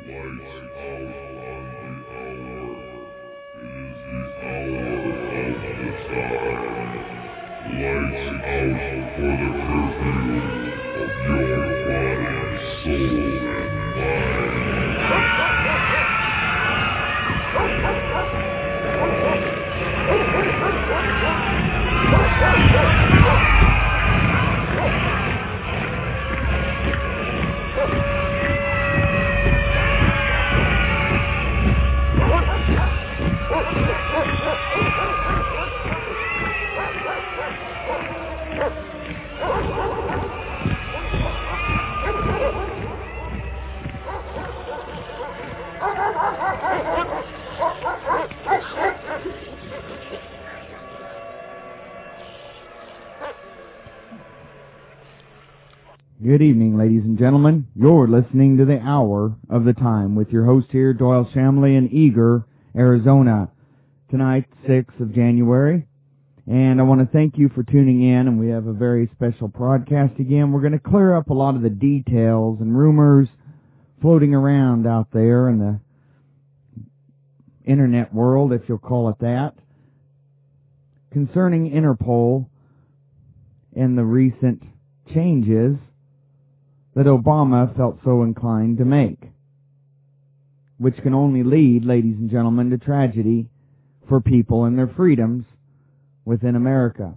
Good evening, ladies and gentlemen. You're listening to the Hour of the Time with your host here, Doyle Shamley in Eagar, Arizona. Tonight, 6th of January. And I want to thank you for tuning in, and we have a very special broadcast again. We're going to clear up a lot of the details and rumors floating around out there in the internet world, if you'll call it that, concerning Interpol and the recent changes that Obama felt so inclined to make, which can only lead, ladies and gentlemen, to tragedy for people and their freedoms within America.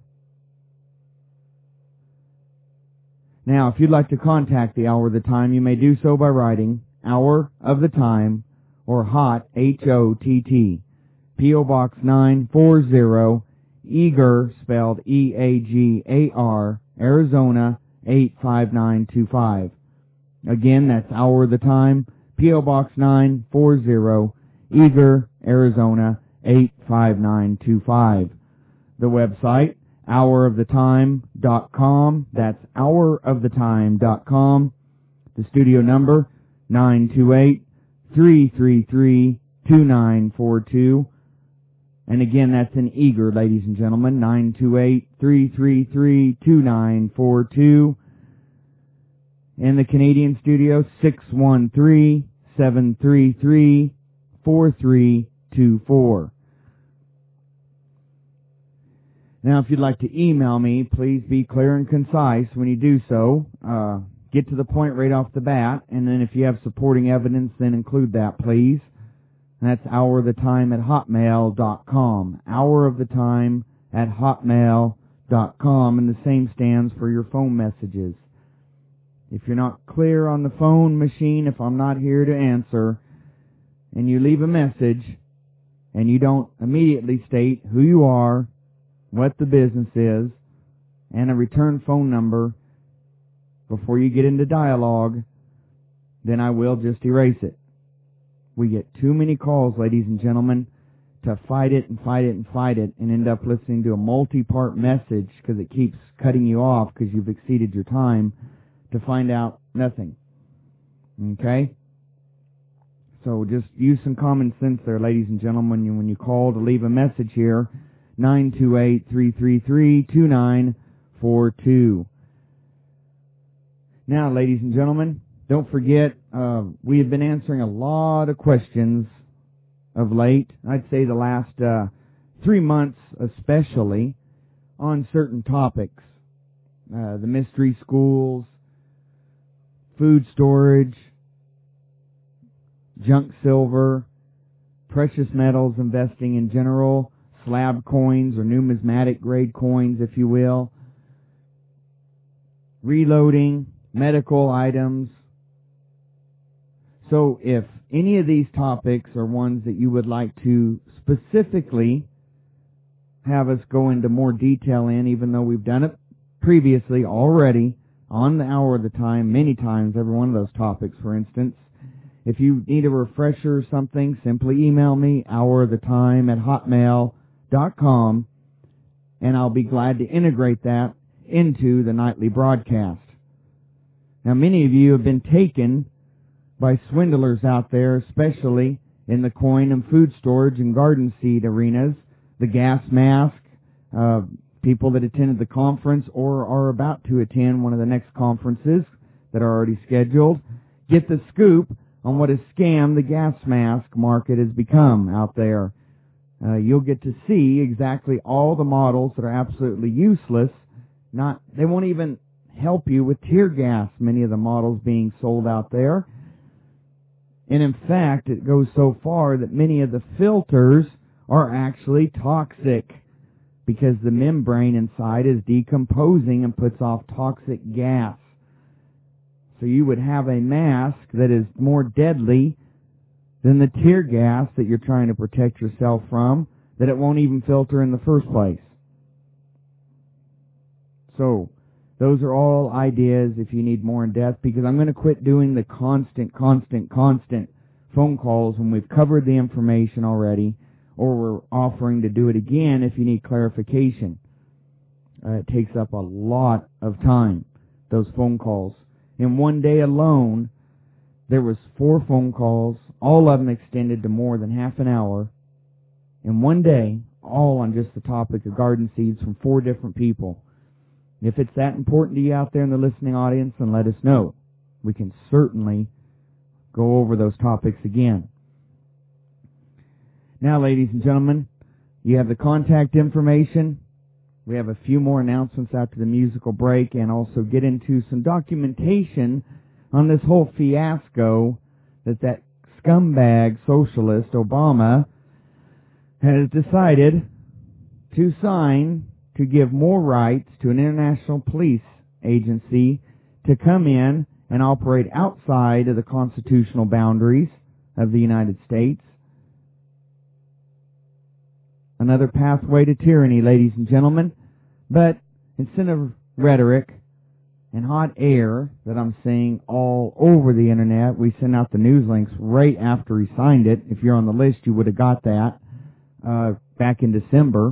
Now, if you'd like to contact the Hour of the Time, you may do so by writing Hour of the Time or HOTT, H-O-T-T, P.O. Box 940, Eagar, spelled E-A-G-A-R, Arizona 85925. Again, that's Hour of the Time, P.O. Box 940, Eagar, Arizona 85925. The website, houroftheTime.com. That's houroftheTime.com. The studio number, 928-333-2942. And again, that's in Eagar, ladies and gentlemen, 928-333-2942. In the Canadian studio, 613-733-4324. Now, if you'd like to email me, please be clear and concise when you do so. Get to the point right off the bat, and then if you have supporting evidence, then include that, please. That's houroftetime@hotmail.com. houroftetime@hotmail.com, and the same stands for your phone messages. If you're not clear on the phone machine, if I'm not here to answer, and you leave a message, and you don't immediately state who you are, what the business is, and a return phone number before you get into dialogue, then I will just erase it. We get too many calls, ladies and gentlemen, to fight it and fight it and fight it and end up listening to a multi-part message because it keeps cutting you off because you've exceeded your time to find out nothing. Okay? So just use some common sense there, ladies and gentlemen, when you call to leave a message here, 928-333-2942. Now, ladies and gentlemen, don't forget, we have been answering a lot of questions of late. I'd say the last 3 months especially, on certain topics. The mystery schools, food storage, junk silver, precious metals investing in general, slab coins or numismatic grade coins, if you will, reloading, medical items. So if any of these topics are ones that you would like to specifically have us go into more detail in, even though we've done it previously already on the Hour of the Time, many times, every one of those topics, for instance. If you need a refresher or something, simply email me, houroftetime@hotmail.com, and I'll be glad to integrate that into the nightly broadcast. Now, many of you have been taken by swindlers out there, especially in the coin and food storage and garden seed arenas, the gas mask, people that attended the conference or are about to attend one of the next conferences that are already scheduled. Get the scoop on what a scam the gas mask market has become out there. You'll get to see exactly all the models that are absolutely useless. They won't even help you with tear gas, many of the models being sold out there. And in fact, it goes so far that many of the filters are actually toxic because the membrane inside is decomposing and puts off toxic gas. So you would have a mask that is more deadly than the tear gas that you're trying to protect yourself from, that it won't even filter in the first place. So, those are all ideas if you need more in depth, because I'm going to quit doing the constant phone calls when we've covered the information already, or we're offering to do it again if you need clarification. It takes up a lot of time, those phone calls. In one day alone, there was 4 phone calls, all of them extended to more than half an hour. In one day, all on just the topic of garden seeds from 4 different people. If it's that important to you out there in the listening audience, then let us know. We can certainly go over those topics again. Now, ladies and gentlemen, you have the contact information. We have a few more announcements after the musical break, and also get into some documentation on this whole fiasco that scumbag socialist Obama has decided to sign to give more rights to an international police agency to come in and operate outside of the constitutional boundaries of the United States. Another pathway to tyranny, ladies and gentlemen. But instead of rhetoric and hot air that I'm seeing all over the internet, we send out the news links right after he signed it. If you're on the list, you would have got that back in December.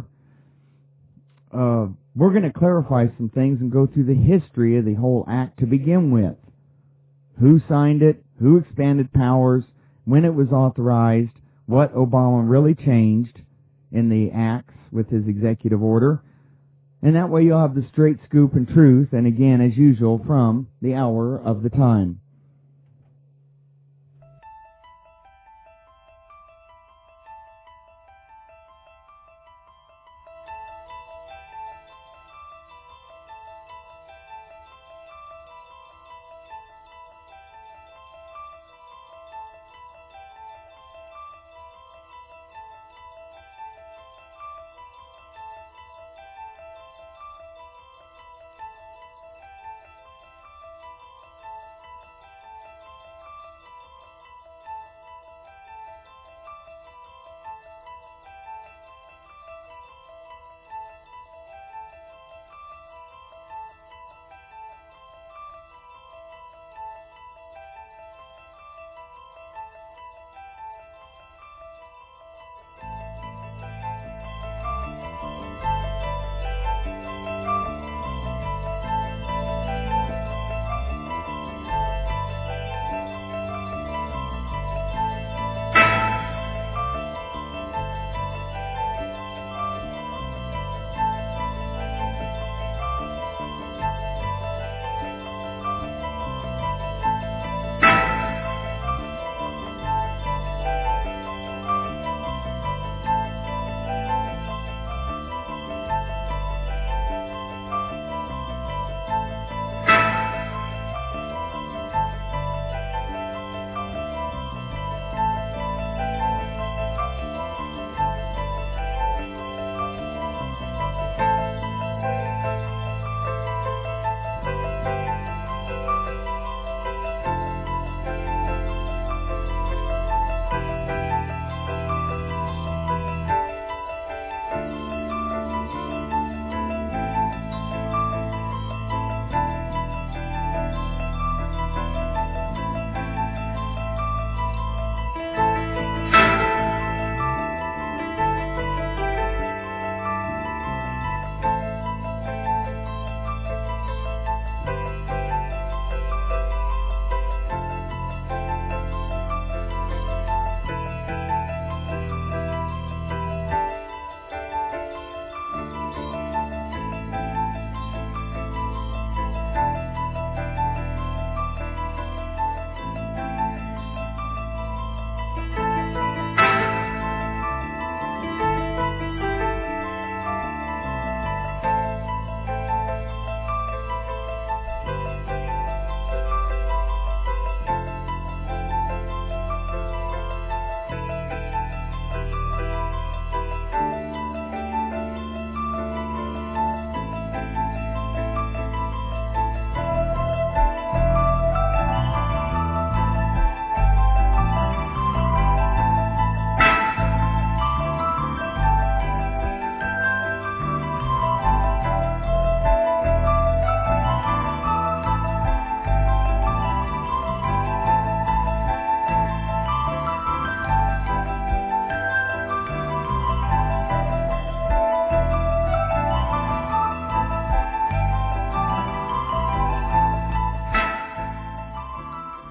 We're going to clarify some things and go through the history of the whole act to begin with. Who signed it, who expanded powers, when it was authorized, what Obama really changed in the acts with his executive order. And that way you'll have the straight scoop and truth, and again, as usual, from the hour of the time.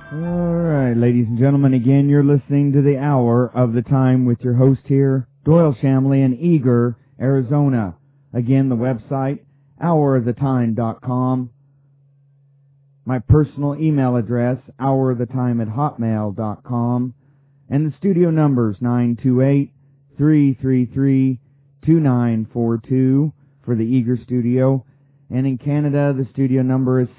All right, ladies and gentlemen, again, you're listening to the Hour of the Time with your host here, Doyle Shamley in Eager, Arizona. Again, the website, houroftheTime.com. My personal email address, houroftheTime@hotmail.com. And the studio numbers, 928-333-2942 for the Eager studio. And in Canada, the studio number is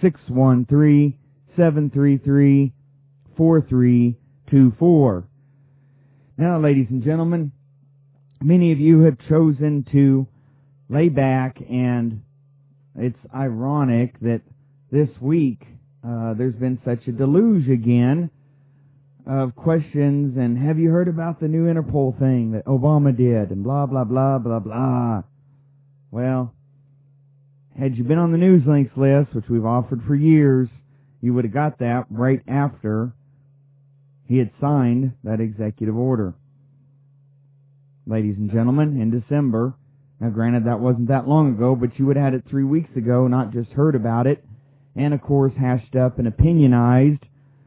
613-733-4324. Now, ladies and gentlemen, many of you have chosen to lay back, and it's ironic that this week there's been such a deluge again of questions, and have you heard about the new Interpol thing that Obama did, and blah, blah, blah, blah, blah. Well, had you been on the news links list, which we've offered for years, you would have got that right after he had signed that executive order. Ladies and gentlemen, in December, now granted that wasn't that long ago, but you would have had it 3 weeks ago, not just heard about it, and of course hashed up and opinionized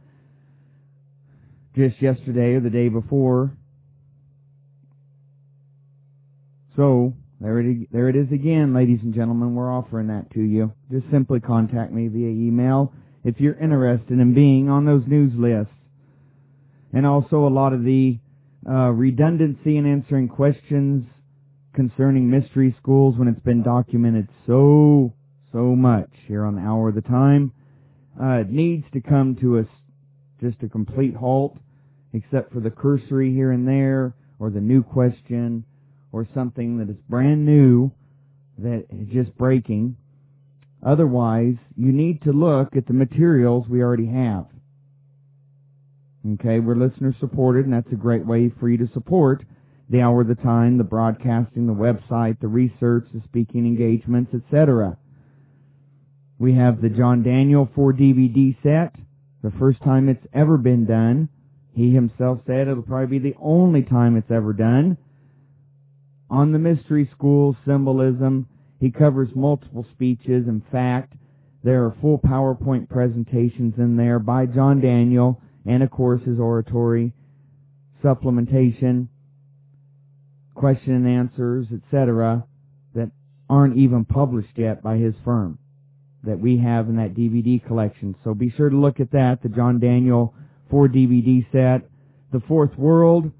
just yesterday or the day before. So, there it is again, ladies and gentlemen. We're offering that to you. Just simply contact me via email if you're interested in being on those news lists. And also a lot of the redundancy in answering questions concerning mystery schools when it's been documented so much here on the Hour of the Time. It needs to come to just a complete halt, except for the cursory here and there, or the new question, or something that is brand new, that is just breaking. Otherwise, you need to look at the materials we already have. Okay, we're listener supported, and that's a great way for you to support the Hour of the Time, the broadcasting, the website, the research, the speaking engagements, etc. We have the John Daniel 4-DVD set, the first time it's ever been done. He himself said it'll probably be the only time it's ever done. On the mystery school symbolism, he covers multiple speeches. In fact, there are full PowerPoint presentations in there by John Daniel, and of course his oratory, supplementation, question and answers, etc., that aren't even published yet by his firm, that we have in that DVD collection. So be sure to look at that, the John Daniel 4-DVD set. The Fourth World,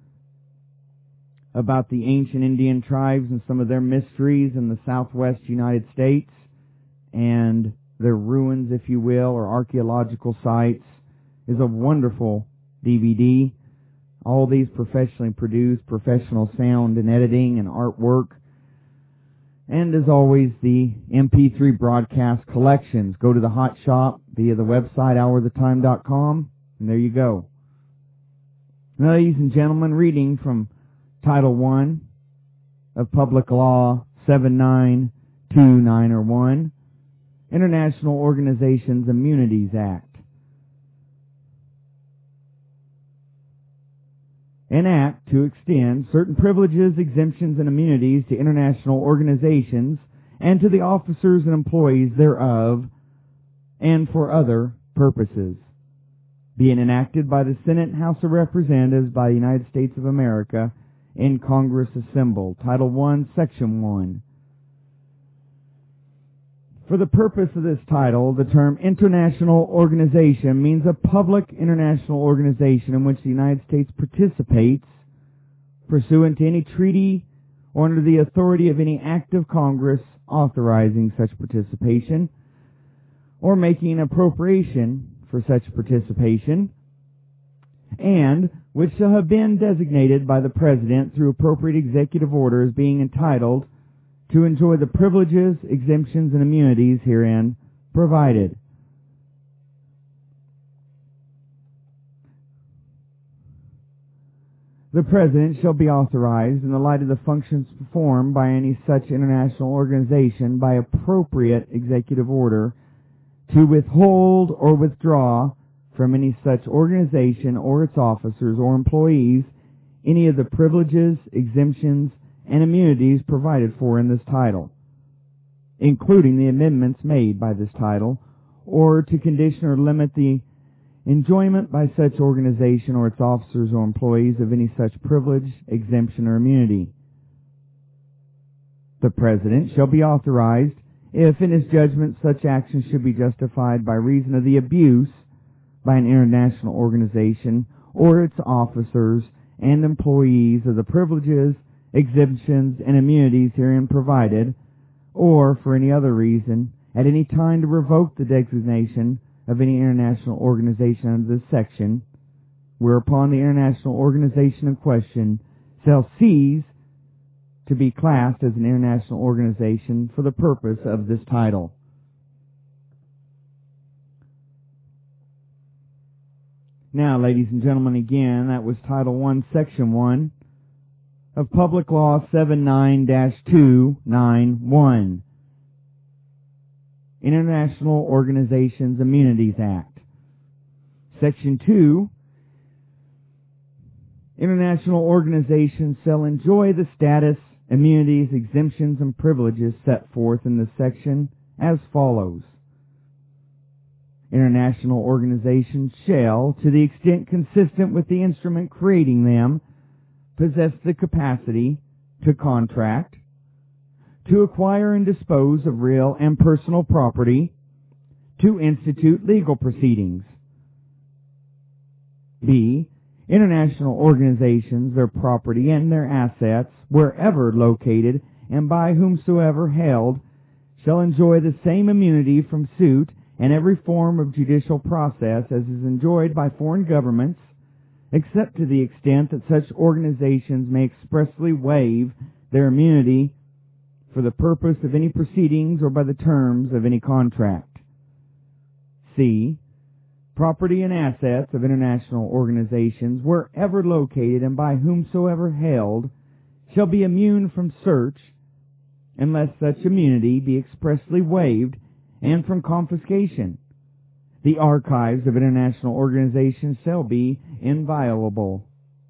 about the ancient Indian tribes and some of their mysteries in the southwest United States, and their ruins, if you will, or archaeological sites, is a wonderful DVD. All these professionally produced, professional sound and editing and artwork. And as always, the MP3 broadcast collections. Go to the Hot Shop via the website, houroftheTime.com, and there you go. Now, ladies and gentlemen, reading from Title I of Public Law 792901, International Organizations Immunities Act. An act to extend certain privileges, exemptions, and immunities to international organizations and to the officers and employees thereof, and for other purposes, being enacted by the Senate and House of Representatives by the United States of America in Congress assembled. Title I, Section 1. For the purpose of this title, the term international organization means a public international organization in which the United States participates pursuant to any treaty or under the authority of any act of Congress authorizing such participation or making an appropriation for such participation, and which shall have been designated by the President through appropriate executive orders being entitled to enjoy the privileges, exemptions, and immunities herein provided. The President shall be authorized, in the light of the functions performed by any such international organization, by appropriate executive order, to withhold or withdraw from any such organization or its officers or employees any of the privileges, exemptions, and immunities provided for in this title, including the amendments made by this title, or to condition or limit the enjoyment by such organization or its officers or employees of any such privilege, exemption, or immunity. The President shall be authorized, if in his judgment such action should be justified by reason of the abuse by an international organization or its officers and employees of the privileges, exemptions, and immunities herein provided, or for any other reason, at any time to revoke the designation of any international organization under this section, whereupon the international organization in question shall cease to be classed as an international organization for the purpose of this title. Now, ladies and gentlemen, again, that was Title 1, Section 1 of Public Law 79-291, International Organizations Immunities Act. Section 2, international organizations shall enjoy the status, immunities, exemptions, and privileges set forth in this section as follows. International organizations shall, to the extent consistent with the instrument creating them, possess the capacity to contract, to acquire and dispose of real and personal property, to institute legal proceedings. B. International organizations, their property and their assets, wherever located and by whomsoever held, shall enjoy the same immunity from suit and every form of judicial process as is enjoyed by foreign governments, except to the extent that such organizations may expressly waive their immunity for the purpose of any proceedings or by the terms of any contract. C. Property and assets of international organizations, wherever located and by whomsoever held, shall be immune from search unless such immunity be expressly waived, and from confiscation. The archives of international organizations shall be inviolable.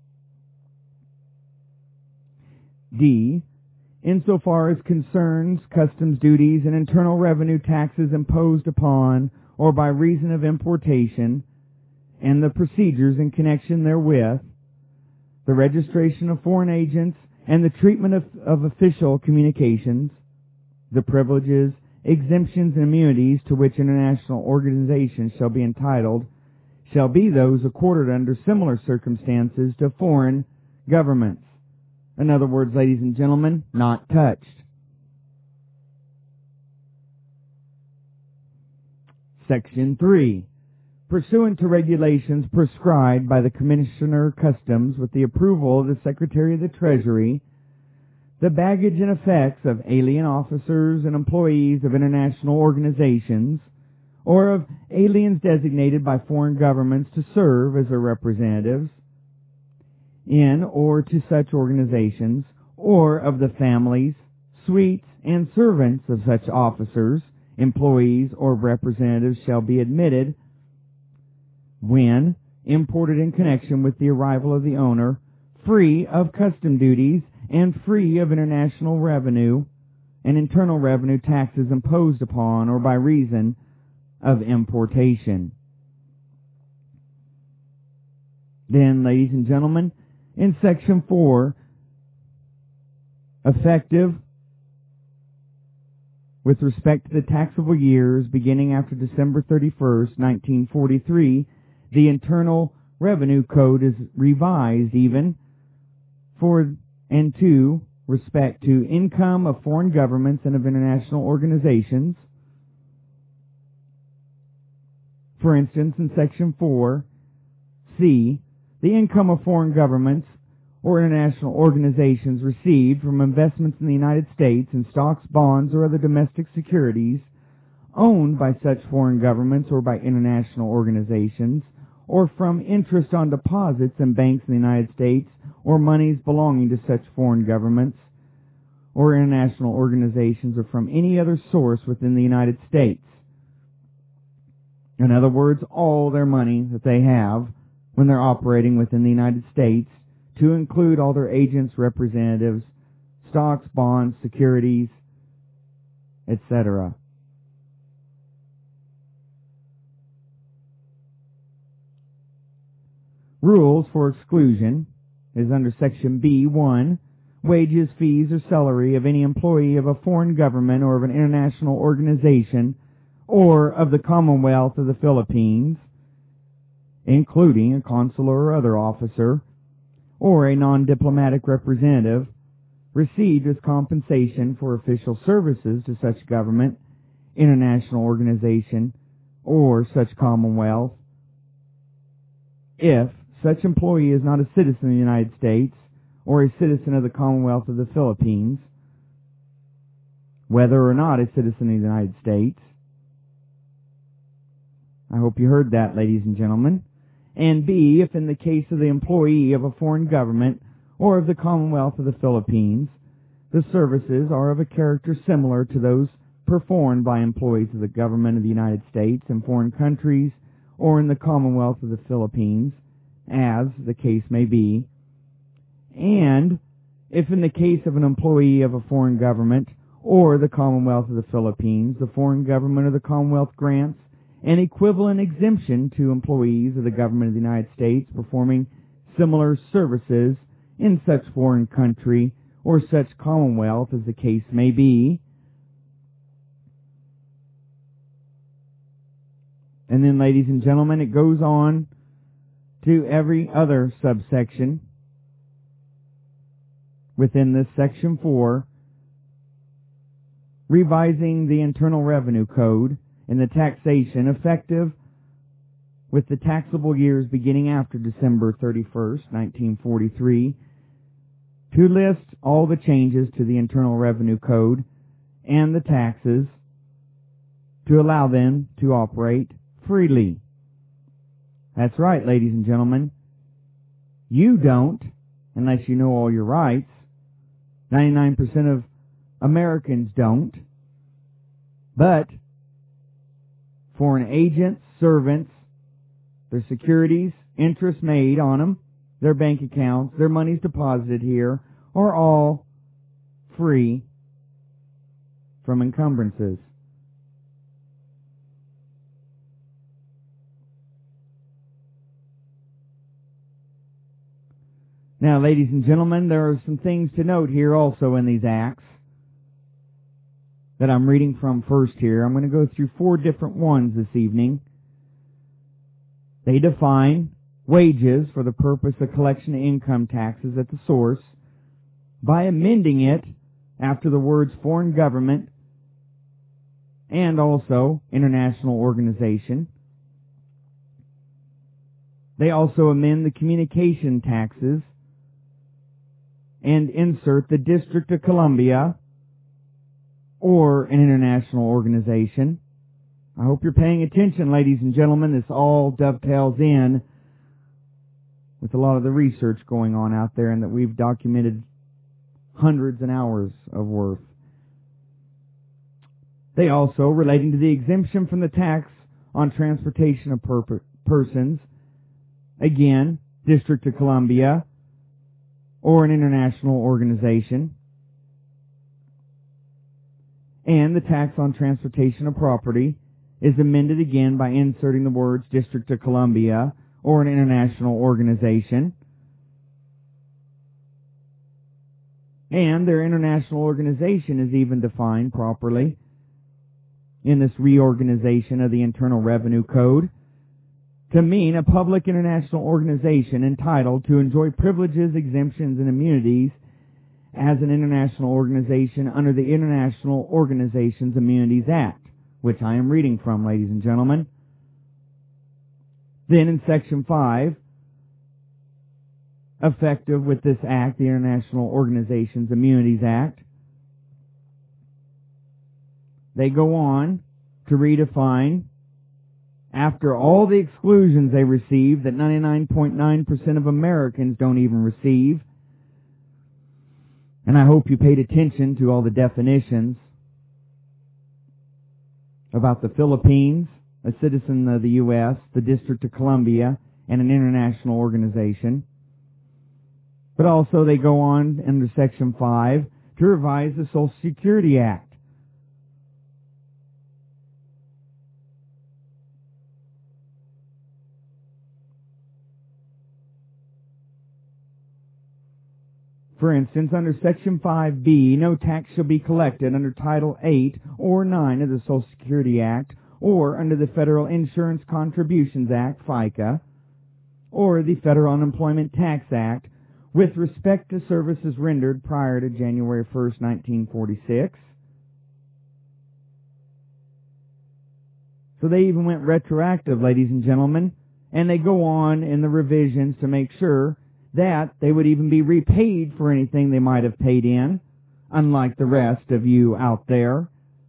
D. Insofar as concerns customs duties and internal revenue taxes imposed upon or by reason of importation, and the procedures in connection therewith, the registration of foreign agents, and the treatment of official communications, the privileges, exemptions, and immunities to which international organizations shall be entitled, shall be those accorded under similar circumstances to foreign governments. In other words, ladies and gentlemen, not touched. Section 3. Pursuant to regulations prescribed by the Commissioner of Customs with the approval of the Secretary of the Treasury, the baggage and effects of alien officers and employees of international organizations, or of aliens designated by foreign governments to serve as their representatives in or to such organizations, or of the families, suites, and servants of such officers, employees, or representatives shall be admitted when imported in connection with the arrival of the owner, free of custom duties and free of international revenue and internal revenue taxes imposed upon or by reason of importation. Then, ladies and gentlemen, in Section 4, effective with respect to the taxable years beginning after December 31st, 1943, the Internal Revenue Code is revised even for and to respect to income of foreign governments and of international organizations. For instance, in Section 4C, the income of foreign governments or international organizations received from investments in the United States in stocks, bonds, or other domestic securities owned by such foreign governments or by international organizations, or from interest on deposits in banks in the United States, or monies belonging to such foreign governments or international organizations, or from any other source within the United States. In other words, all their money that they have when they're operating within the United States, to include all their agents, representatives, stocks, bonds, securities, etc. Rules for exclusion is under Section B.1. Wages, fees, or salary of any employee of a foreign government or of an international organization or of the Commonwealth of the Philippines, including a consular or other officer, or a non-diplomatic representative, received as compensation for official services to such government, international organization, or such Commonwealth, if such employee is not a citizen of the United States or a citizen of the Commonwealth of the Philippines, whether or not a citizen of the United States. I hope you heard that, ladies and gentlemen. And B, if in the case of the employee of a foreign government or of the Commonwealth of the Philippines, the services are of a character similar to those performed by employees of the government of the United States in foreign countries or in the Commonwealth of the Philippines, as the case may be, and if in the case of an employee of a foreign government or the Commonwealth of the Philippines, the foreign government or the Commonwealth grants an equivalent exemption to employees of the government of the United States performing similar services in such foreign country or such Commonwealth as the case may be. And then, ladies and gentlemen, it goes on to every other subsection within this Section 4, revising the Internal Revenue Code and the taxation effective with the taxable years beginning after December 31st, 1943, to list all the changes to the Internal Revenue Code and the taxes to allow them to operate freely. That's right, ladies and gentlemen. You don't, unless you know all your rights. 99% of Americans don't. But foreign agents, servants, their securities, interest made on them, their bank accounts, their money's deposited here, are all free from encumbrances. Now, ladies and gentlemen, there are some things to note here also in these acts that I'm reading from first here. I'm going to go through 4 different ones this evening. They define wages for the purpose of collection of income taxes at the source by amending it after the words foreign government and also international organization. They also amend the communication taxes and insert the District of Columbia or an international organization. I hope you're paying attention, ladies and gentlemen. This all dovetails in with a lot of the research going on out there and that we've documented hundreds of hours of worth. They also, relating to the exemption from the tax on transportation of persons, again, District of Columbia or an international organization, and the tax on transportation of property is amended again by inserting the words District of Columbia or an international organization. And their international organization is even defined properly in this reorganization of the Internal Revenue Code to mean a public international organization entitled to enjoy privileges, exemptions, and immunities as an international organization under the International Organizations Immunities Act, which I am reading from, ladies and gentlemen. Then in Section 5, effective with this act, the International Organizations Immunities Act, they go on to redefine, after all the exclusions they receive that 99.9% of Americans don't even receive, and I hope you paid attention to all the definitions about the Philippines, a citizen of the U.S., the District of Columbia, and an international organization. But also they go on under Section 5 to revise the Social Security Act. For instance, under Section 5B, no tax shall be collected under Title 8 or 9 of the Social Security Act, or under the Federal Insurance Contributions Act, FICA, or the Federal Unemployment Tax Act, with respect to services rendered prior to January 1st, 1946. So they even went retroactive, ladies and gentlemen, and they go on in the revisions to make sure that they would even be repaid for anything they might have paid in, unlike the rest of you out there.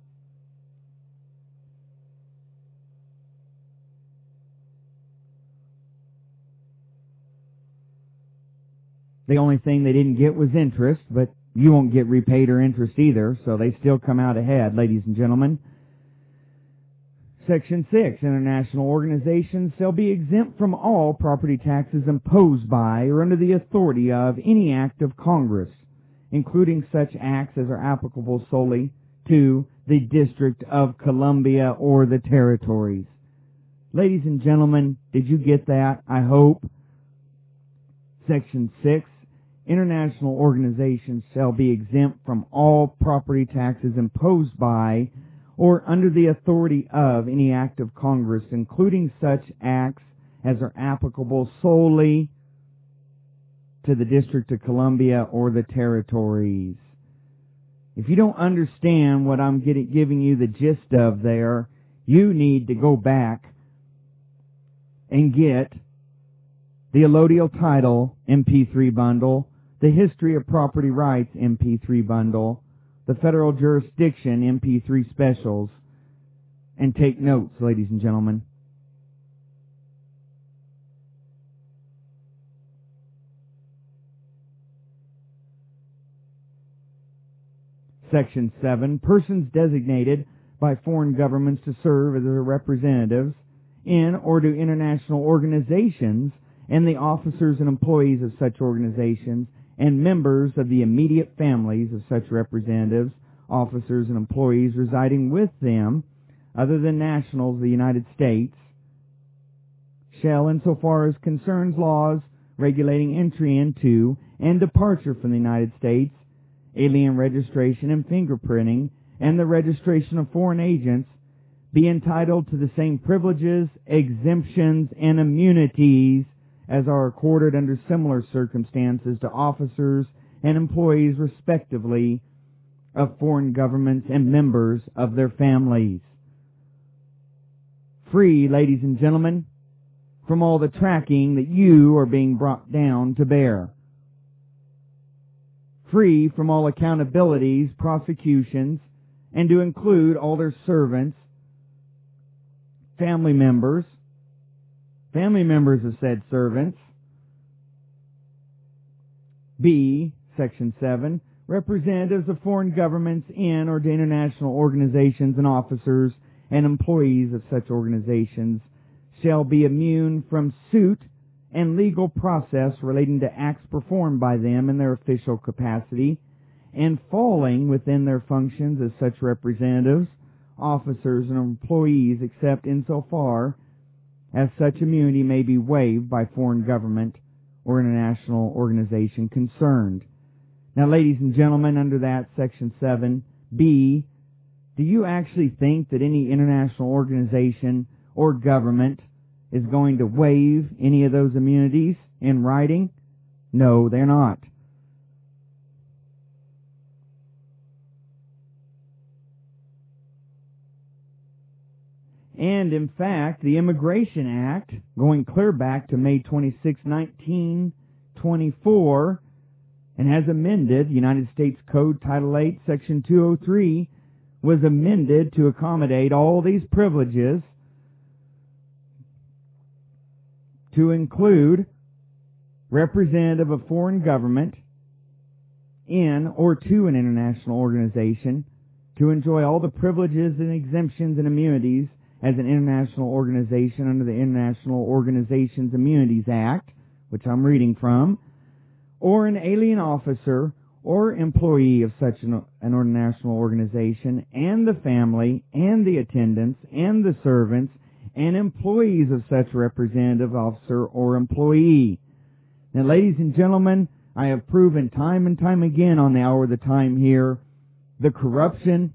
The only thing they didn't get was interest, but you won't get repaid or interest either, so they still come out ahead, ladies and gentlemen. Section 6, international organizations shall be exempt from all property taxes imposed by or under the authority of any act of Congress, including such acts as are applicable solely to the District of Columbia or the territories. Ladies and gentlemen, did you get that? I hope. Section 6, international organizations shall be exempt from all property taxes imposed by or under the authority of any act of Congress, including such acts as are applicable solely to the District of Columbia or the territories. If you don't understand what I'm giving you the gist of there, you need to go back and get the allodial title MP3 bundle, the history of property rights MP3 bundle, the federal jurisdiction MP3 specials, and take notes, ladies and gentlemen. Section 7, persons designated by foreign governments to serve as their representatives in or to international organizations and the officers and employees of such organizations and members of the immediate families of such representatives, officers, and employees residing with them, other than nationals of the United States, shall, insofar as concerns laws regulating entry into and departure from the United States, alien registration and fingerprinting, and the registration of foreign agents, be entitled to the same privileges, exemptions, and immunities as are accorded under similar circumstances to officers and employees respectively of foreign governments and members of their families. Free, ladies and gentlemen, from all the tracking that you are being brought down to bear. Free from all accountabilities, prosecutions, and to include all their servants, family members of said servants. B, Section 7, representatives of foreign governments in or to international organizations and officers and employees of such organizations shall be immune from suit and legal process relating to acts performed by them in their official capacity and falling within their functions as such representatives, officers, and employees, except insofar as such immunity may be waived by foreign government or international organization concerned. Now, ladies and gentlemen, under that Section 7B, do you actually think that any international organization or government is going to waive any of those immunities in writing? No, they're not. And in fact, the Immigration Act, going clear back to May 26, 1924, and has amended, United States Code Title 8, Section 203, was amended to accommodate all these privileges to include representative of foreign government in or to an international organization to enjoy all the privileges and exemptions and immunities as an international organization under the International Organizations Immunities Act, which I'm reading from, or an alien officer or employee of such an international organization, and the family, and the attendants, and the servants, and employees of such representative officer or employee. Now, ladies and gentlemen, I have proven time and time again on the Hour of the Time here the corruption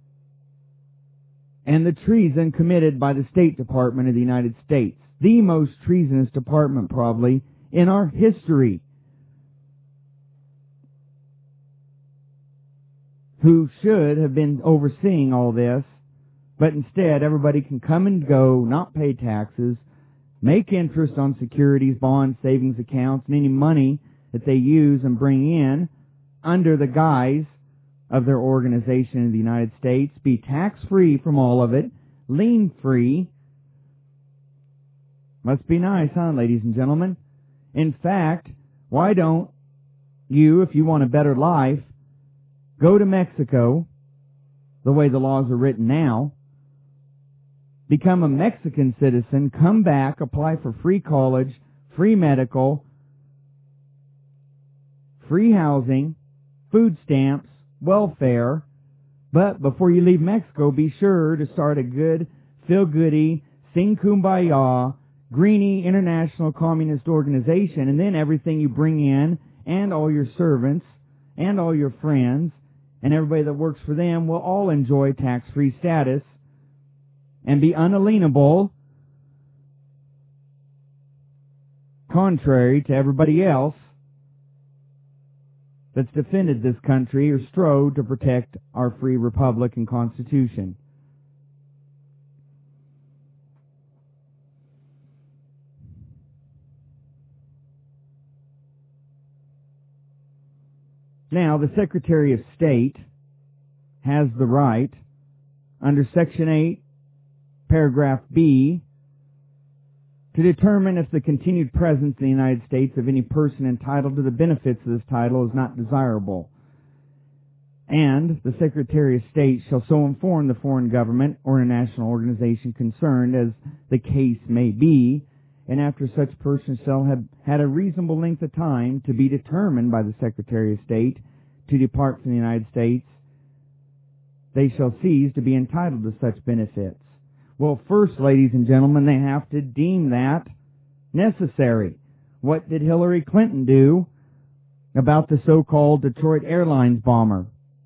and the treason committed by the State Department of the United States. The most treasonous department probably in our history, who should have been overseeing all this, but instead everybody can come and go, not pay taxes, make interest on securities, bonds, savings accounts, and any money that they use and bring in under the guise of their organization in the United States, be tax-free from all of it, lien-free. Must be nice, huh, ladies and gentlemen? In fact, why don't you, if you want a better life, go to Mexico, the way the laws are written now, become a Mexican citizen, come back, apply for free college, free medical, free housing, food stamps, welfare, but before you leave Mexico, be sure to start a good, feel-goody, sing kumbaya, greenie international communist organization, and then everything you bring in, and all your servants, and all your friends, and everybody that works for them will all enjoy tax-free status and be unalienable, contrary to everybody else that's defended this country or strove to protect our free republic and constitution. Now, the Secretary of State has the right, under Section 8, Paragraph B, to determine if the continued presence in the United States of any person entitled to the benefits of this title is not desirable. And the Secretary of State shall so inform the foreign government or international organization concerned as the case may be, and after such person shall have had a reasonable length of time to be determined by the Secretary of State to depart from the United States, they shall cease to be entitled to such benefits. Well, first, ladies and gentlemen, they have to deem that necessary. What did Hillary Clinton do about the so-called Detroit Airlines bomber?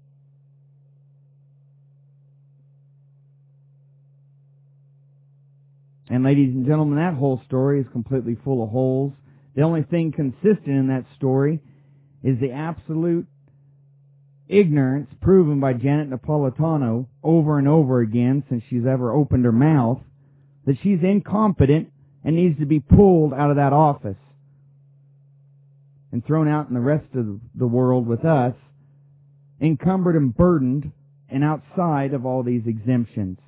And ladies and gentlemen, that whole story is completely full of holes. The only thing consistent in that story is the absolute ignorance proven by Janet Napolitano over and over again since she's ever opened her mouth, that she's incompetent and needs to be pulled out of that office and thrown out in the rest of the world with us, encumbered and burdened and outside of all these exemptions.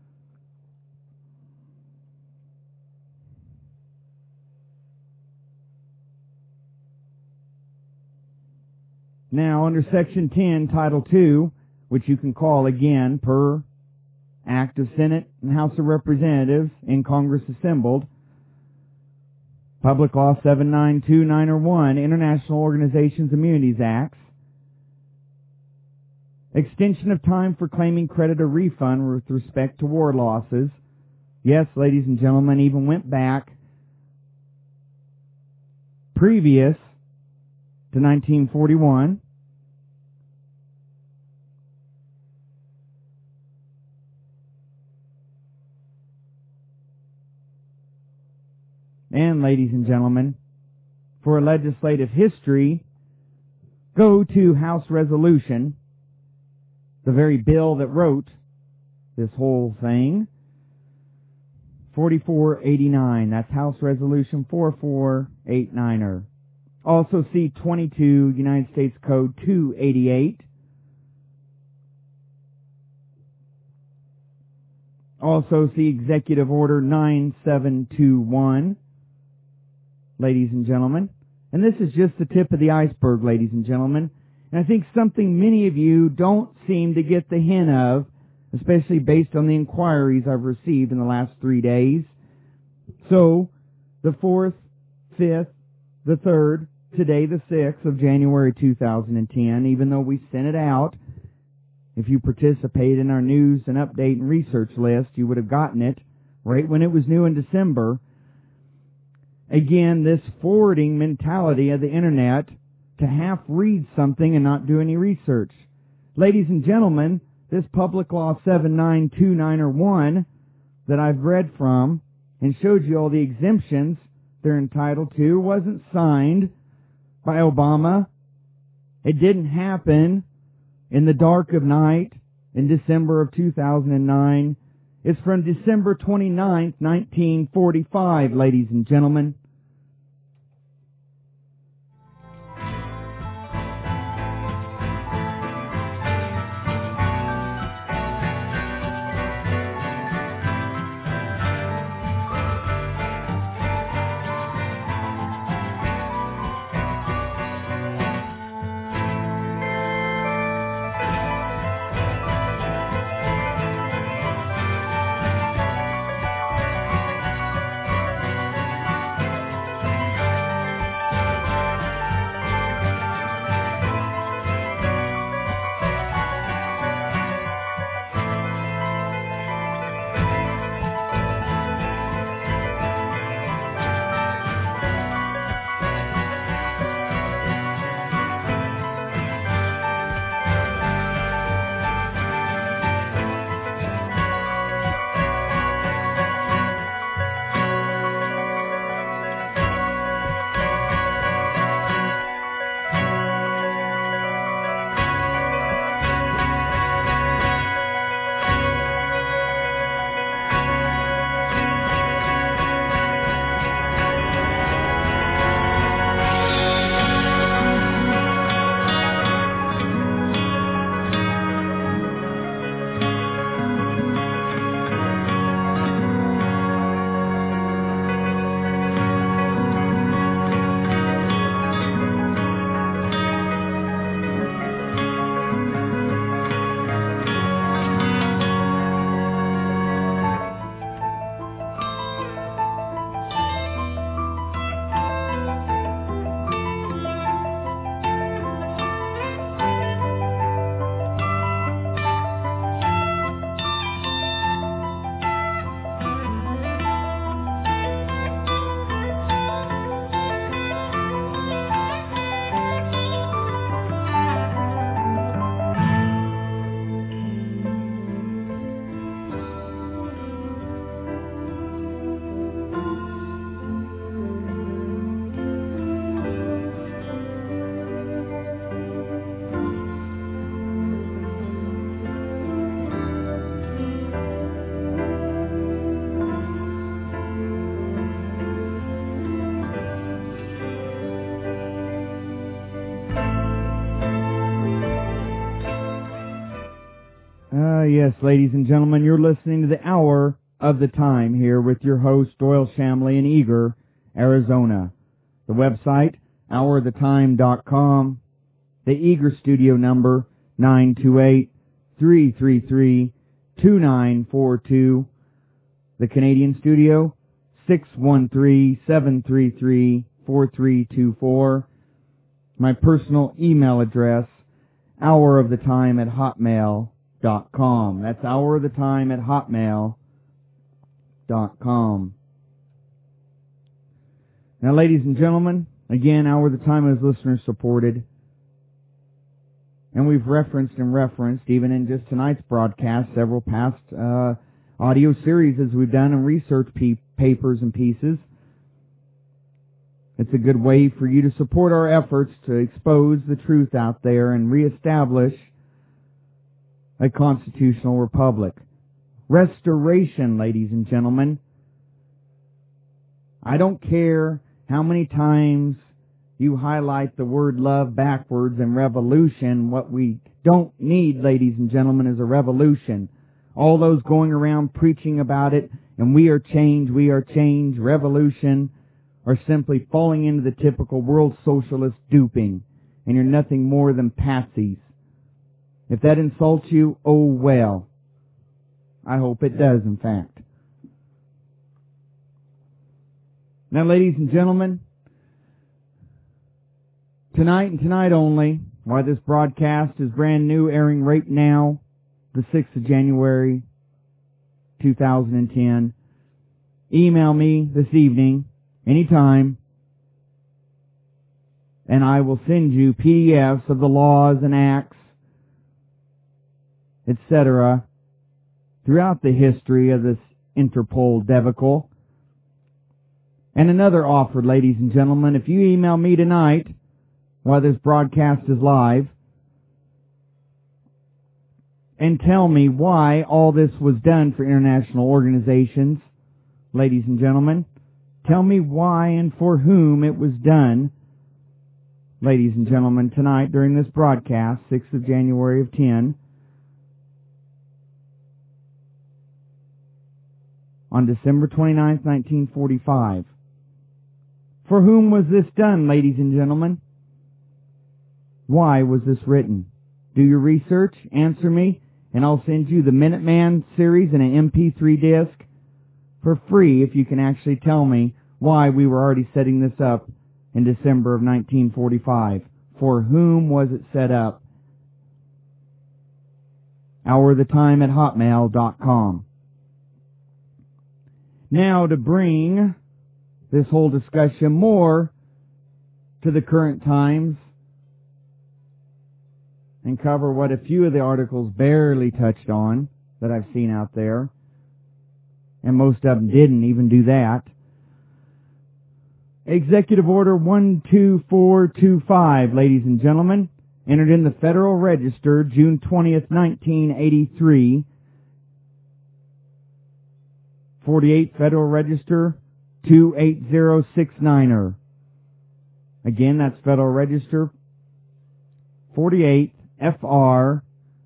Now, under Section 10, Title 2, which you can call again per Act of Senate and House of Representatives in Congress assembled, Public Law 792901, International Organizations Immunities Acts, extension of time for claiming credit or refund with respect to war losses. Yes, ladies and gentlemen, even went back previous to 1941. And, ladies and gentlemen, for legislative history, go to House Resolution, the very bill that wrote this whole thing, 4489. That's House Resolution 4489er. Also see 22 United States Code 288. Also see Executive Order 9721. Ladies and gentlemen. And this is just the tip of the iceberg, ladies and gentlemen. And I think something many of you don't seem to get the hint of, especially based on the inquiries I've received in the last 3 days. So, the 4th, 5th, the 3rd, today the 6th of January 2010, even though we sent it out, if you participate in our news and update and research list, you would have gotten it right when it was new in December. Again, this forwarding mentality of the internet to half read something and not do any research. Ladies and gentlemen, this Public Law 7929-1 that I've read from and showed you all the exemptions they're entitled to wasn't signed by Obama. It didn't happen in the dark of night in December of 2009. It's from December 29th, 1945, ladies and gentlemen. Yes, ladies and gentlemen, you're listening to the Hour of the Time here with your host, Doyle Shamley in Eager, Arizona. The website, houroftetime.com. The Eager studio number, 928-333-2942. The Canadian studio, 613-733-4324. My personal email address, houroftetime@hotmail.com. That's houroftetime@hotmail.com. Now, ladies and gentlemen, again, Hour of the Time is listener supported. And we've referenced, even in just tonight's broadcast, several past audio series as we've done and research papers and pieces. It's a good way for you to support our efforts to expose the truth out there and reestablish a constitutional republic. Restoration, ladies and gentlemen. I don't care how many times you highlight the word love backwards and revolution. What we don't need, ladies and gentlemen, is a revolution. All those going around preaching about it, and we are change, revolution, are simply falling into the typical world socialist duping, and you're nothing more than patsies. If that insults you, oh well. I hope it does, in fact. Now, ladies and gentlemen, tonight and tonight only, why this broadcast is brand new, airing right now, the 6th of January, 2010. Email me this evening, anytime, and I will send you PDFs of the laws and acts, etc., throughout the history of this Interpol debacle. And another offer, ladies and gentlemen, if you email me tonight while this broadcast is live and tell me why all this was done for international organizations, ladies and gentlemen, tell me why and for whom it was done, ladies and gentlemen, tonight during this broadcast, 6th of January of 10, on December 29th, 1945. For whom was this done, ladies and gentlemen? Why was this written? Do your research, answer me, and I'll send you the Minuteman series in an MP3 disc for free if you can actually tell me why we were already setting this up in December of 1945. For whom was it set up? hourthetime@hotmail.com. Now, to bring this whole discussion more to the current times and cover what a few of the articles barely touched on that I've seen out there, and most of them didn't even do that. Executive Order 12425, ladies and gentlemen, entered in the Federal Register June 20th, 1983. 48 Federal Register 28069er. Again, that's Federal Register 48 FR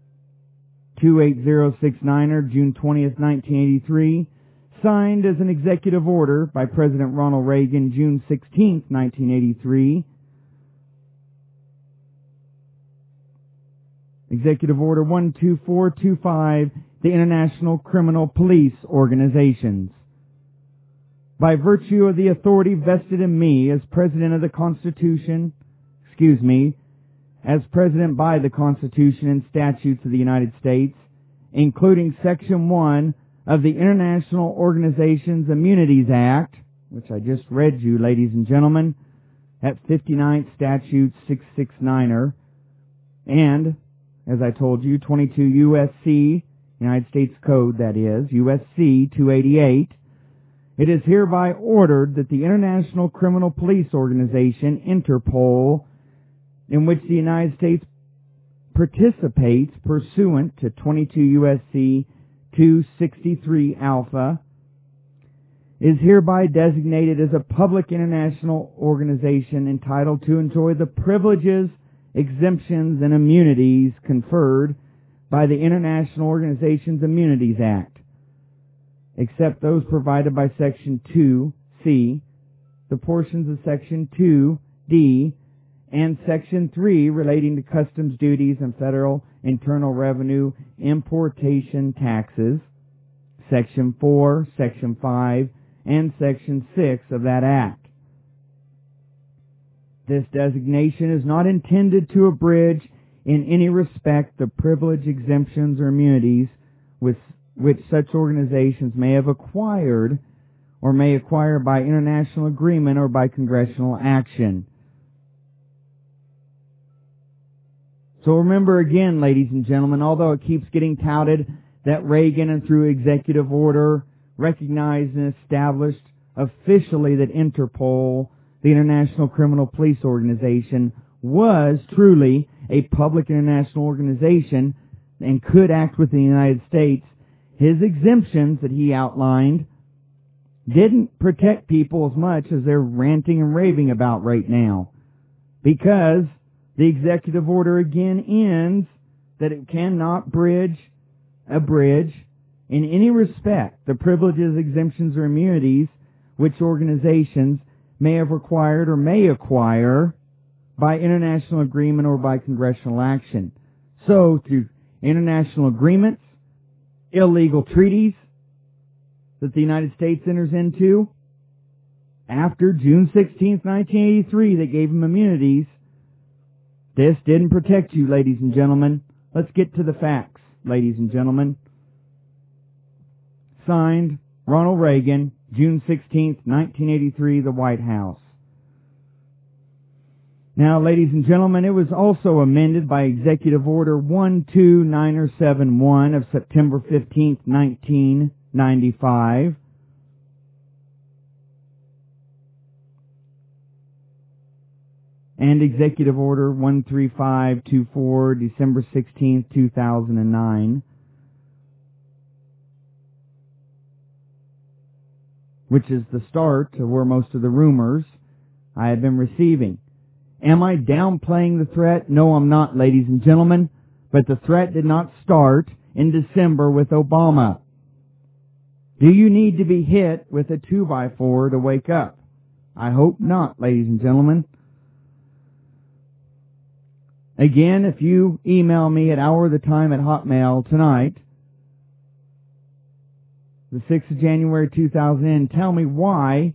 28069er, June 20th, 1983. Signed as an executive order by President Ronald Reagan, June 16th, 1983. Executive Order 12425, the International Criminal Police Organizations. By virtue of the authority vested in me as President of the Constitution, as President by the Constitution and statutes of the United States, including Section 1 of the International Organizations Immunities Act, which I just read you, ladies and gentlemen, at 59th Statute 669er, and, as I told you, 22 U.S.C., United States Code, that is, U.S.C. 288, it is hereby ordered that the International Criminal Police Organization, Interpol, in which the United States participates pursuant to 22 U.S.C. 263 Alpha, is hereby designated as a public international organization entitled to enjoy the privileges, exemptions, and immunities conferred by the International Organizations Immunities Act, except those provided by Section 2C, the portions of Section 2D, and Section 3 relating to customs duties and federal internal revenue importation taxes, Section 4, Section 5, and Section 6 of that Act. This designation is not intended to abridge in any respect the privilege, exemptions, or immunities with which such organizations may have acquired or may acquire by international agreement or by congressional action. So remember again, ladies and gentlemen, although it keeps getting touted that Reagan and through executive order recognized and established officially that Interpol, the International Criminal Police Organization, was truly a public international organization and could act within the United States, his exemptions that he outlined didn't protect people as much as they're ranting and raving about right now, because the executive order again ends that it cannot abridge in any respect the privileges, exemptions, or immunities which organizations may have required or may acquire by international agreement or by congressional action. So, through international agreements, illegal treaties that the United States enters into after June 16th, 1983, that gave them immunities, this didn't protect you, ladies and gentlemen. Let's get to the facts, ladies and gentlemen. Signed, Ronald Reagan, June 16th, 1983, the White House. Now, ladies and gentlemen, it was also amended by Executive Order 12971 of September 15th, 1995. And Executive Order 13524, December 16th, 2009, which is the start of where most of the rumors I have been receiving. Am I downplaying the threat? No, I'm not, ladies and gentlemen, but the threat did not start in December with Obama. Do you need to be hit with a 2x4 to wake up? I hope not, ladies and gentlemen. Again, if you email me at hourthetime@hotmail tonight, the 6th of January 2000, tell me why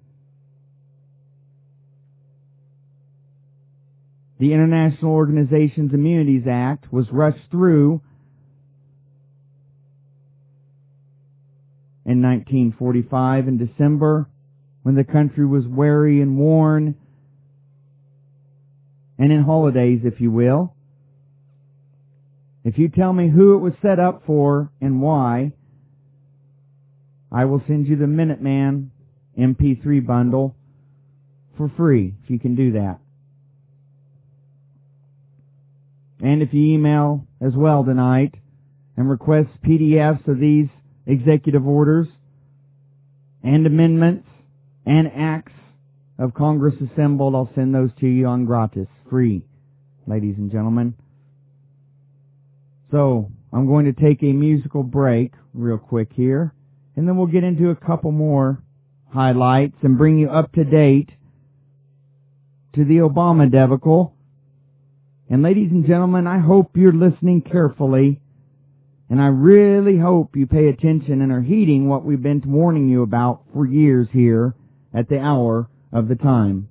the International Organizations Immunities Act was rushed through in 1945 in December, when the country was weary and worn and in holidays, if you will. If you tell me who it was set up for and why, I will send you the Minuteman MP3 bundle for free, if you can do that. And if you email as well tonight and request PDFs of these executive orders and amendments and acts of Congress assembled, I'll send those to you on gratis, free, ladies and gentlemen. So, I'm going to take a musical break real quick here, and then we'll get into a couple more highlights and bring you up to date to the Obama debacle. And ladies and gentlemen, I hope you're listening carefully, and I really hope you pay attention and are heeding what we've been warning you about for years here at the hour of the time.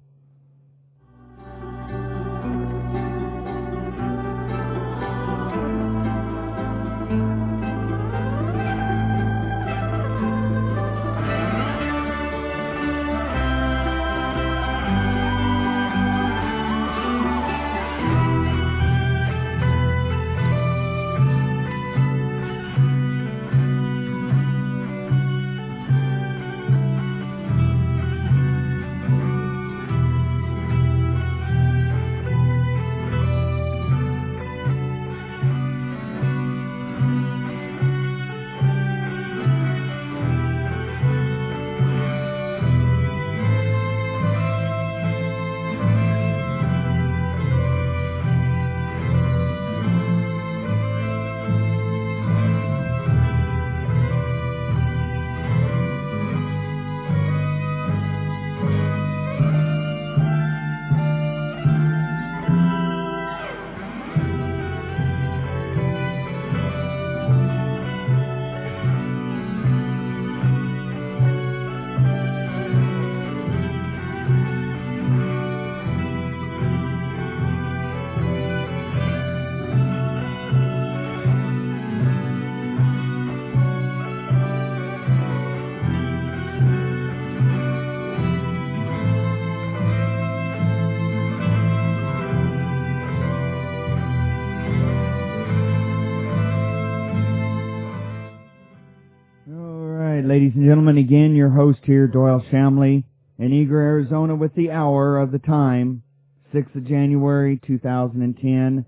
Ladies and gentlemen, again, your host here, Doyle Shamley, in Eager, Arizona, with the hour of the time, 6th of January, 2010.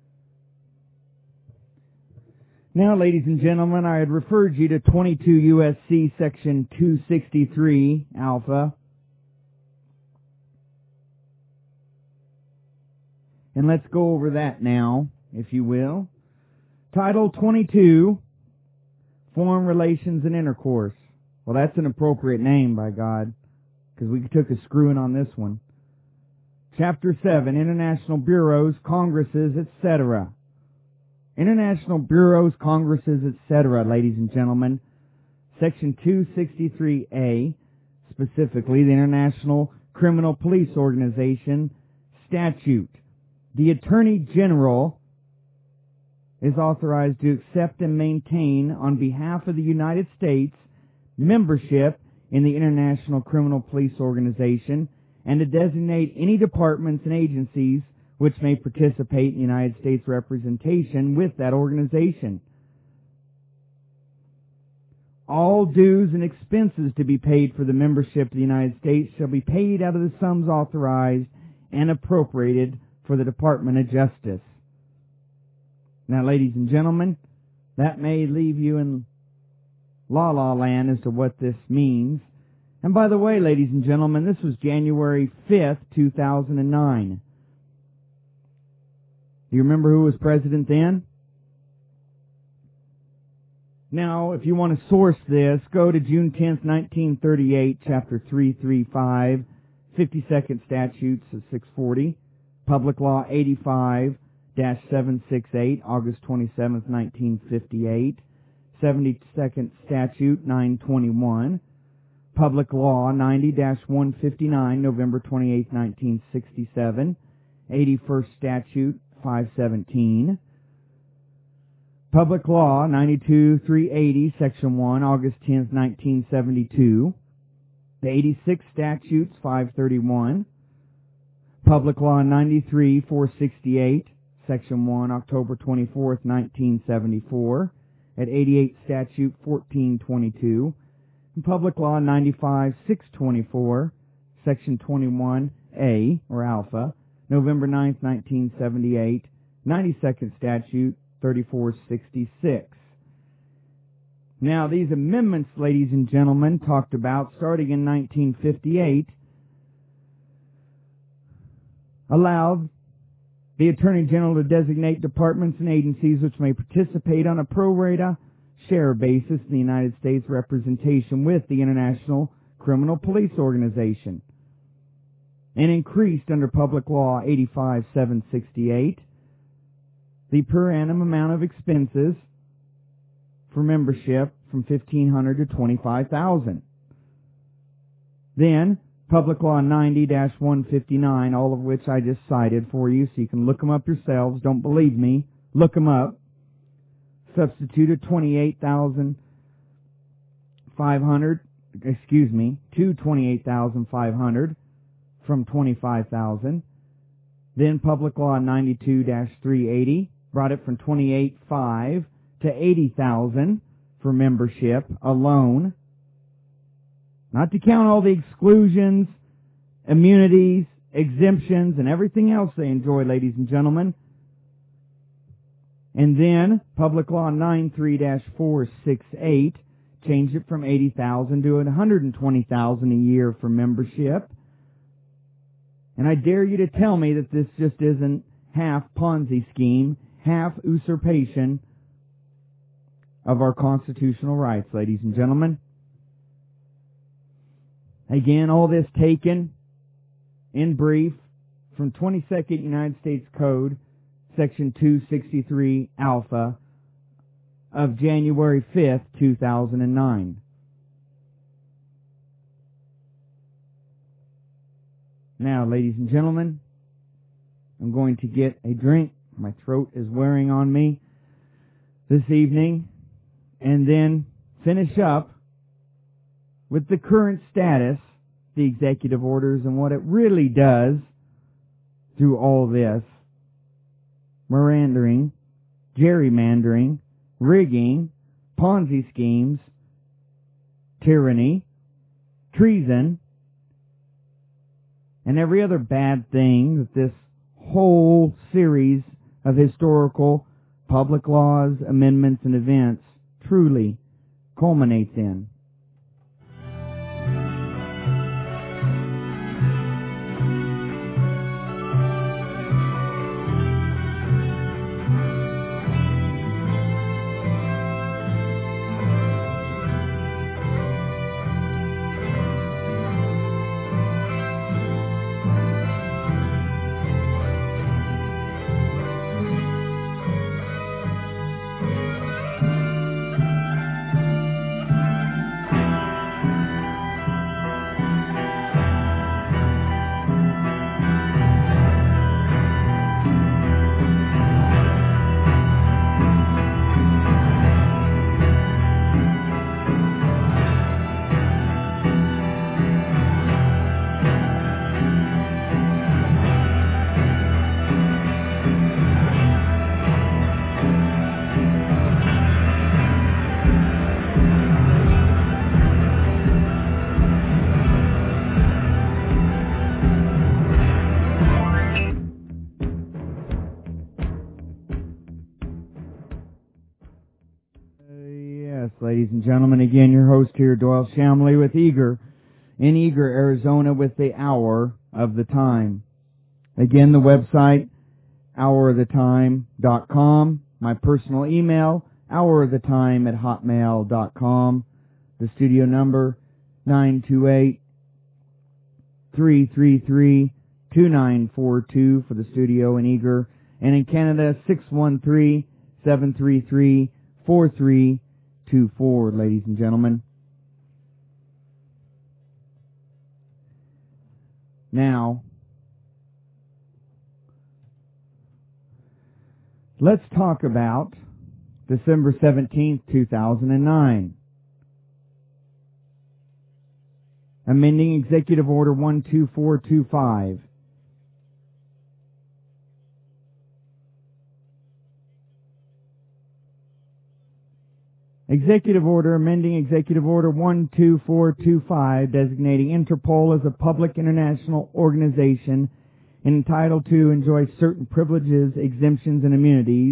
Now, ladies and gentlemen, I had referred you to 22 U.S.C. Section 263, Alpha. And let's go over that now, if you will. Title 22, Foreign Relations and Intercourse. Well, that's an appropriate name, by God, because we took a screwing on this one. Chapter 7, International Bureaus, Congresses, etc. International Bureaus, Congresses, etc., ladies and gentlemen. Section 263A, specifically the International Criminal Police Organization Statute. The Attorney General is authorized to accept and maintain, on behalf of the United States, membership in the International Criminal Police Organization and to designate any departments and agencies which may participate in the United States representation with that organization. All dues and expenses to be paid for the membership of the United States shall be paid out of the sums authorized and appropriated for the Department of Justice. Now, ladies and gentlemen, that may leave you in la-la land as to what this means. And by the way, ladies and gentlemen, this was January 5th, 2009. Do you remember who was president then? Now, if you want to source this, go to June 10th, 1938, Chapter 335, 52nd Statutes of 640, Public Law 85-768, August 27th, 1958, 72nd Statute 921, Public Law 90-159, November 28th, 1967, 81st Statute 517, Public Law 92-380, Section 1, August 10th, 1972, the 86th Statutes 531, Public Law 93-468, Section 1, October 24th, 1974, at 88th Statute 1422, and Public Law 95-624, Section 21A, or Alpha, November 9th, 1978, 92nd Statute 3466. Now, these amendments, ladies and gentlemen, talked about starting in 1958, allowed the Attorney General to designate departments and agencies which may participate on a pro rata share basis in the United States representation with the International Criminal Police Organization, and increased under Public Law 85-768 the per annum amount of expenses for membership from $1,500 to $25,000. Then, Public Law 90-159, all of which I just cited for you, so you can look them up yourselves. Don't believe me. Look them up. Substituted $28,500, to $28,500 from $25,000. Then Public Law 92-380 brought it from $28,500 to $80,000 for membership alone. Not to count all the exclusions, immunities, exemptions, and everything else they enjoy, ladies and gentlemen. And then Public Law 93-468 changed it from $80,000 to $120,000 a year for membership. And I dare you to tell me that this just isn't half Ponzi scheme, half usurpation of our constitutional rights, ladies and gentlemen. Again, all this taken in brief from 22nd United States Code, Section 263 Alpha of January 5th, 2009. Now, ladies and gentlemen, I'm going to get a drink. My throat is wearing on me this evening, and then finish up with the current status, the executive orders, and what it really does through all this. Mirandering, gerrymandering, rigging, Ponzi schemes, tyranny, treason, and every other bad thing that this whole series of historical public laws, amendments, and events truly culminates in. ladies and gentlemen. Again, your host here, Doyle Shamley with Eager, in Eager, Arizona, with the Hour of the Time. Again, the website, houroftheTime.com. My personal email, houroftheTime@hotmail.com. The studio number, 928-333-2942 for the studio in Eager. And in Canada, 613-733-4324, ladies and gentlemen. Now, let's talk about December 17th, 2009. Amending Executive Order 12425. Executive Order amending Executive Order 12425, designating Interpol as a public international organization entitled to enjoy certain privileges, exemptions, and immunities.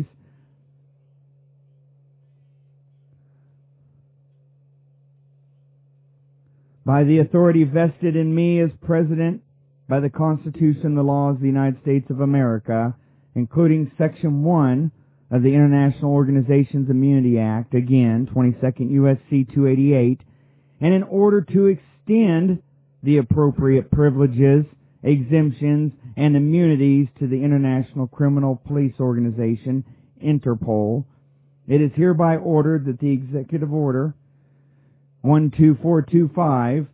By the authority vested in me as President by the Constitution and the laws of the United States of America, including Section 1 of the International Organizations Immunity Act, again, 22nd U.S.C. 288, and in order to extend the appropriate privileges, exemptions, and immunities to the International Criminal Police Organization, Interpol, it is hereby ordered that the Executive Order 12425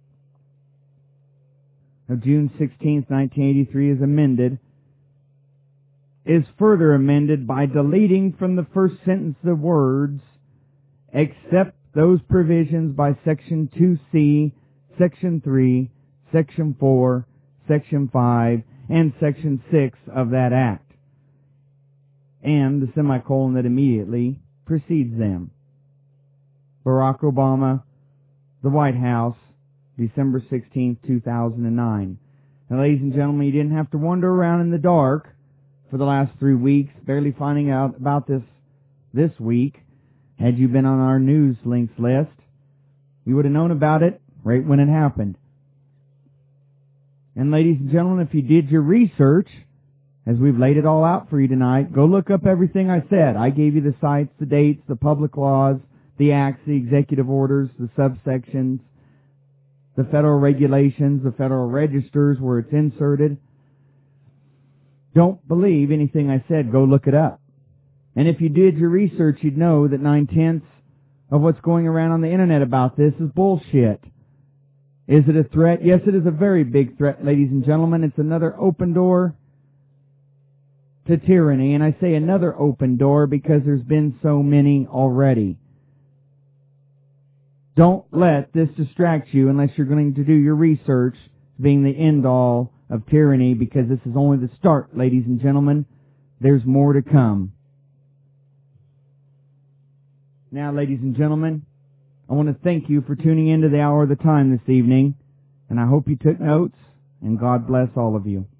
of June 16, 1983 is amended, is further amended by deleting from the first sentence the words, except those provisions by Section 2C, Section 3, Section 4, Section 5, and Section 6 of that Act, and the semicolon that immediately precedes them. Barack Obama, the White House, December 16, 2009. Now, ladies and gentlemen, you didn't have to wander around in the dark for the last 3 weeks, barely finding out about this week. Had you been on our news links list, you would have known about it right when it happened. And ladies and gentlemen, if you did your research, as we've laid it all out for you tonight, go look up everything I said. I gave you the sites, the dates, the public laws, the acts, the executive orders, the subsections, the federal regulations, the federal registers where it's inserted. Don't believe anything I said. Go look it up. And if you did your research, you'd know that 9/10 of what's going around on the internet about this is bullshit. Is it a threat? Yes, it is a very big threat, ladies and gentlemen. It's another open door to tyranny. And I say another open door because there's been so many already. Don't let this distract you unless you're going to do your research, being the end-all of tyranny, because this is only the start, ladies and gentlemen. There's more to come. Now, ladies and gentlemen, I want to thank you for tuning into the Hour of the Time this evening, and I hope you took notes, and God bless all of you.